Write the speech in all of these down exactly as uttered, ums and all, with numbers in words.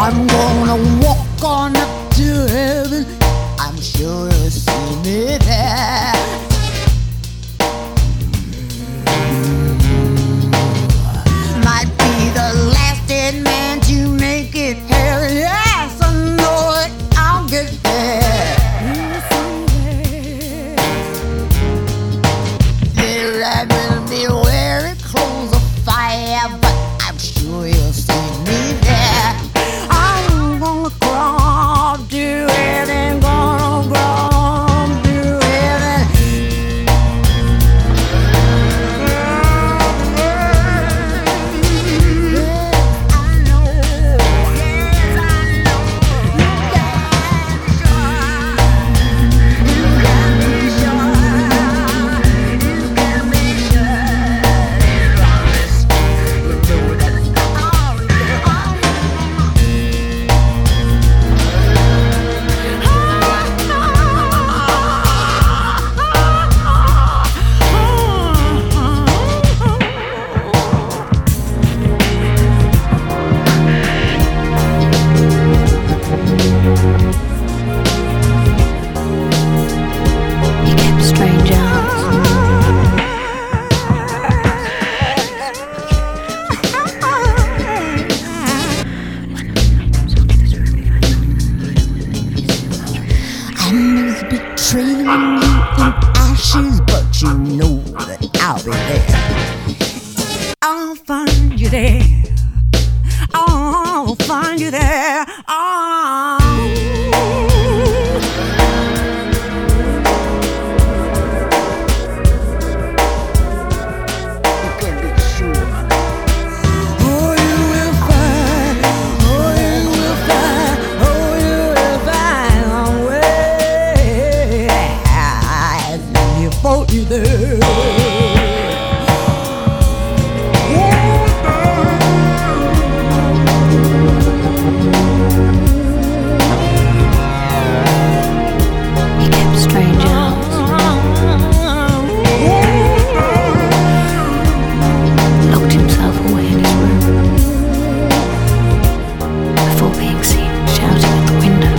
I'm gonna walk on up to heaven. I'm sure you'll see me there. Might be the last dead man to make it here. Yes, I know it, I'll get there. There I will be wearing clothes of fire, but I'm sure you'll see me there. I'm gonna crawl to heaven, gonna crawl to heaven. Yes, I know, yes, I know. You got me sure, you got me sure, you got me sure. You know that's all, He kept strange hours. I may be trailing you in ashes, but you know that I'll be there. I'll find you there. I'll find you there. Oh. You can be sure. Oh, you will find. Oh, you will find. Oh, you will find a way. You fought you there. He kept strange hours. Locked himself away in his room before being seen shouting at the window.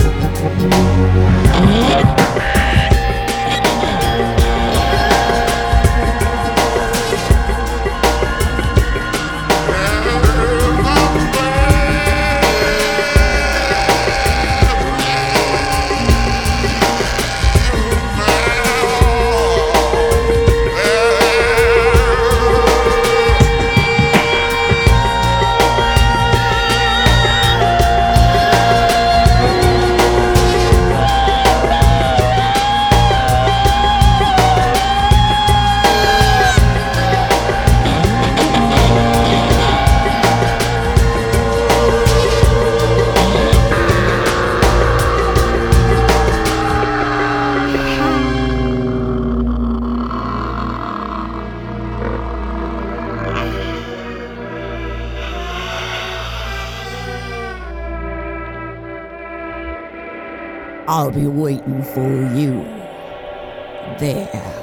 I'll be waiting for you there.